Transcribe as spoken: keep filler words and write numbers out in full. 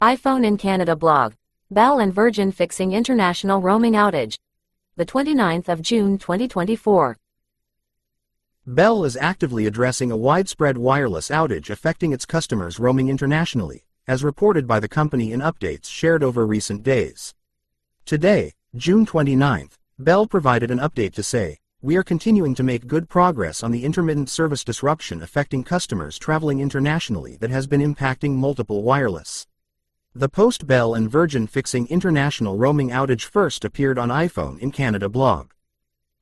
iPhone in Canada blog. Bell and Virgin fixing international roaming outage. The twenty-ninth of June twenty twenty-four. Bell is actively addressing a widespread wireless outage affecting its customers roaming internationally, as reported by the company in updates shared over recent days. Today, June twenty-ninth, Bell provided an update to say, "We are continuing to make good progress on the intermittent service disruption affecting customers traveling internationally that has been impacting multiple wireless." The post Bell and Virgin fixing international roaming outage first appeared on iPhone in Canada blog.